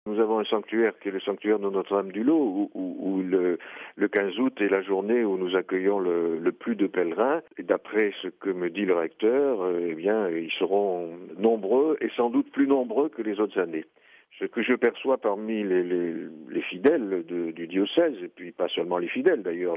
Nous avons un sanctuaire qui est le sanctuaire de Notre-Dame-du-Lot, où le 15 août est la journée où nous accueillons le plus de pèlerins. Et d'après ce que me dit le recteur, eh bien, ils seront nombreux et sans doute plus nombreux que les autres années. Ce que je perçois parmi les fidèles du diocèse, et puis pas seulement les fidèles d'ailleurs,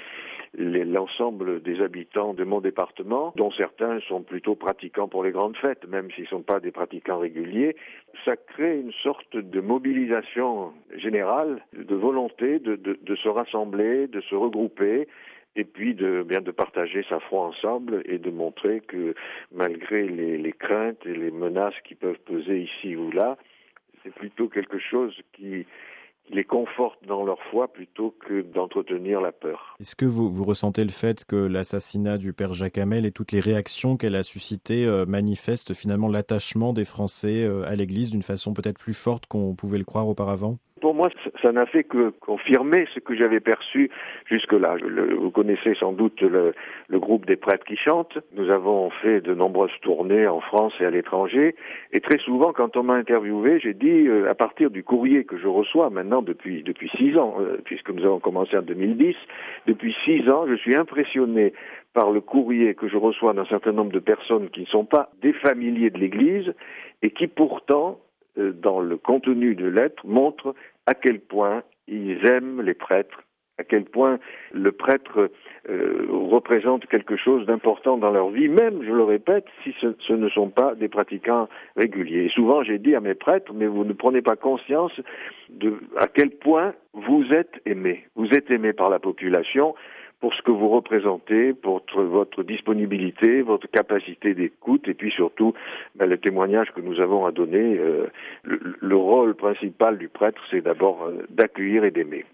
l'ensemble des habitants de mon département, dont certains sont plutôt pratiquants pour les grandes fêtes, même s'ils ne sont pas des pratiquants réguliers, ça crée une sorte de mobilisation générale, de volonté de se rassembler, de se regrouper, et puis de partager sa foi ensemble et de montrer que malgré les craintes et les menaces qui peuvent peser ici ou là, c'est plutôt quelque chose qui les conforte dans leur foi plutôt que d'entretenir la peur. Est-ce que vous ressentez le fait que l'assassinat du père Jacques Hamel et toutes les réactions qu'elle a suscitées manifestent finalement l'attachement des Français à l'Église d'une façon peut-être plus forte qu'on pouvait le croire auparavant ? Pour moi, ça n'a fait que confirmer ce que j'avais perçu jusque-là. Vous connaissez sans doute le groupe des prêtres qui chantent. Nous avons fait de nombreuses tournées en France et à l'étranger. Et très souvent, quand on m'a interviewé, j'ai dit, à partir du courrier que je reçois maintenant depuis 6 ans, puisque nous avons commencé en 2010, depuis 6 ans, je suis impressionné par le courrier que je reçois d'un certain nombre de personnes qui ne sont pas des familiers de l'Église et qui pourtant, dans le contenu de lettres, montrent à quel point ils aiment les prêtres, à quel point le prêtre représente quelque chose d'important dans leur vie, même, je le répète, si ce ne sont pas des pratiquants réguliers. Et souvent, j'ai dit à mes prêtres, mais vous ne prenez pas conscience à quel point vous êtes aimés. Vous êtes aimés par la population, pour ce que vous représentez, pour votre disponibilité, votre capacité d'écoute, et puis surtout le témoignage que nous avons à donner. Le rôle principal du prêtre, c'est d'abord d'accueillir et d'aimer.